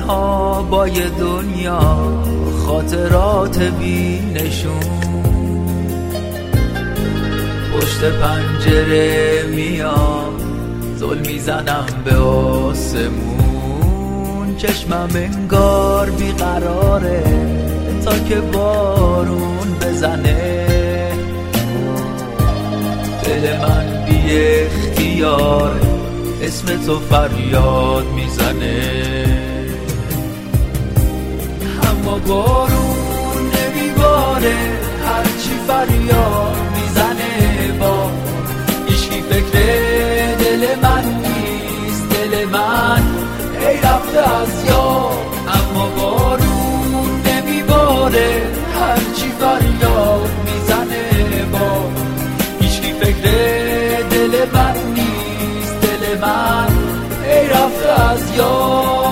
تنها با یه دنیا خاطرات بی نشون، پشت پنجره میام زل میزنم به آسمون، چشمم انگار بیقراره تا که بارون بزنه، دل من بی اختیار اسم تو فریاد میزنه، اما بارون نمیباره هرچی فریاد میزنه، با هیچکی فکر دل من نیست، دل من ای رفته از یاد، اما بارون نمیباره هرچی فریاد میزنه، با هیچکی فکر دل من نیست، دل من ای رفته از یاد.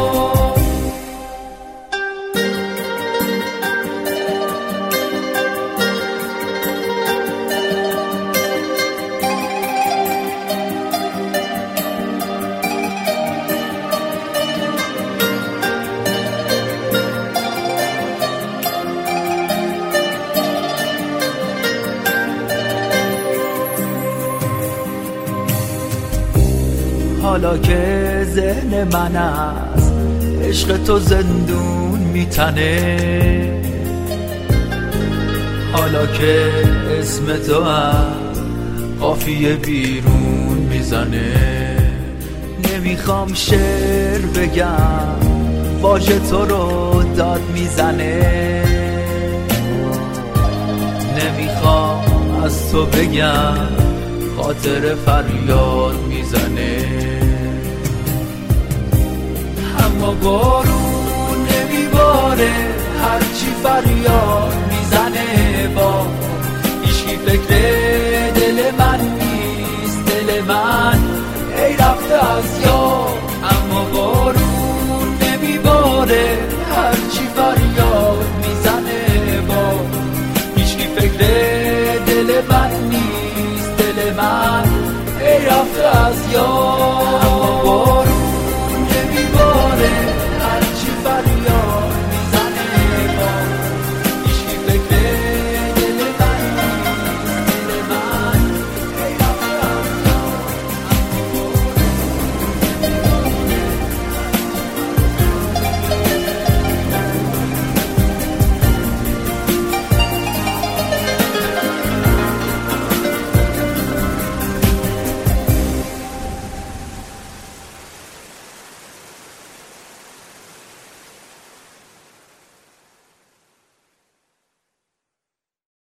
حالا که ذهن من از عشق تو زندون میتنه، حالا که اسم تو از قافیه بیرون میزنه، نمیخوام شعر بگم واژه تو رو داد میزنه، نمیخوام از تو بگم خاطر فریاد میزنه، اما بارون نمیباره هرچی فریاد میزنه، با هیچکی فکر دل من نیست، دل من ای رفته از یاد، اما بارون نمیباره هرچی فریاد میزنه، با هیچکی فکر دل من نیست، دل من ای رفته از یاد.